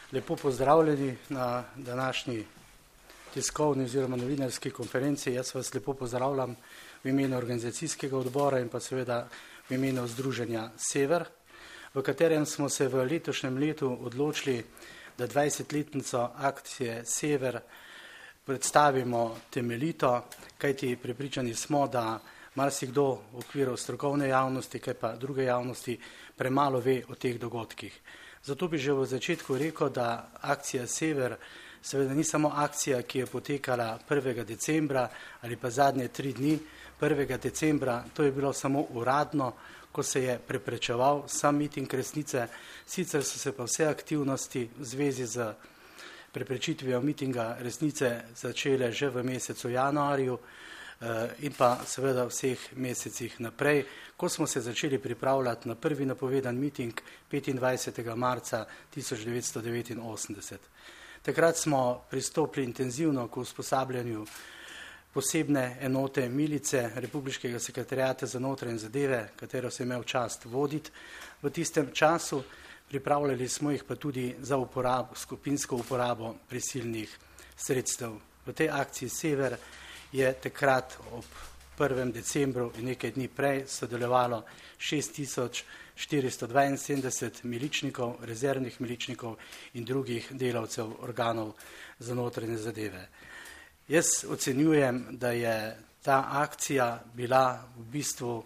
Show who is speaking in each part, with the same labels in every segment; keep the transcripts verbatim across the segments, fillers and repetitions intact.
Speaker 1: Lepo pozdravljeni na današnji tiskovni oziroma novinarski konferenci. Jaz vas lepo pozdravljam v imenu organizacijskega odbora in pa seveda v imenu Združenja Sever, v katerem smo se v letošnjem letu odločili, da dvajsetletnico akcije Sever predstavimo temeljito, kajti prepričani smo, da marsikdo v okviru strokovne javnosti, kaj pa druge javnosti, premalo ve o teh dogodkih. Zato bi že v začetku rekel, da akcija Sever seveda ni samo akcija, ki je potekala prvega decembra ali pa zadnje tri dni. prvega decembra to je bilo samo uradno, ko se je preprečeval sam miting resnice, sicer so se pa vse aktivnosti v zvezi z preprečitvijo mitinga resnice začele že v mesecu januarju in pa seveda vseh mesecih naprej, ko smo se začeli pripravljati na prvi napovedan miting petindvajsetega marca tisoč devetsto devetinosemdeset. Takrat smo pristopili intenzivno k usposabljanju posebne enote milice Republiškega sekretariata za notranje zadeve, katero sem imel čast voditi v tistem času. Pripravljali smo jih pa tudi za uporabo, skupinsko uporabo prisilnih sredstev. V tej akciji Sever je takrat ob prvem decembru in nekaj dni prej sodelovalo šest tisoč štiristo dvainsedemdeset miličnikov, rezervnih miličnikov in drugih delavcev organov za notranje zadeve. Jaz ocenjujem, da je ta akcija bila v bistvu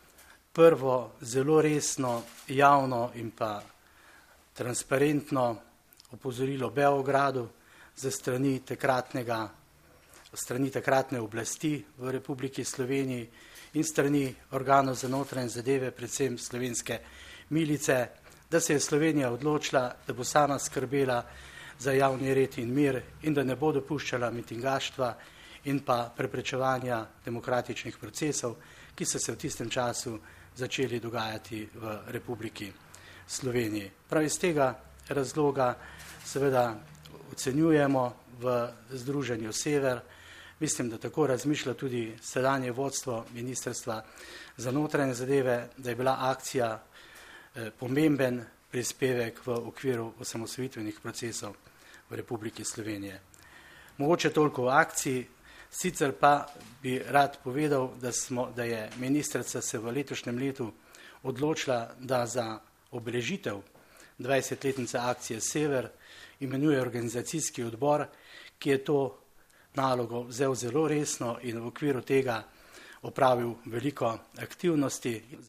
Speaker 1: prvo zelo resno, javno in pa transparentno opozorilo Beogradu za strani takratnega strani takratne oblasti v Republiki Sloveniji in strani organov za notranje zadeve, predvsem slovenske milice, da se je Slovenija odločila, da bo sama skrbela za javni red in mir in da ne bo dopuščala mitingaštva in pa preprečevanja demokratičnih procesov, ki so se v tistem času začeli dogajati v Republiki Sloveniji. Prav iz tega razloga seveda ocenjujemo v Združenju Sever, mislim, da tako razmišlja tudi sedanje vodstvo Ministrstva za notranje zadeve, da je bila akcija eh, pomemben prispevek v okviru osamosvojitvenih procesov v Republiki Slovenije. Mogoče toliko o akciji, sicer pa bi rad povedal, da, smo, da je ministrica se v letošnjem letu odločila, da za obeležitev dvajsetletnice akcije Sever imenuje organizacijski odbor, ki je to nalogo vzel zelo resno in v okviru tega opravil veliko aktivnosti.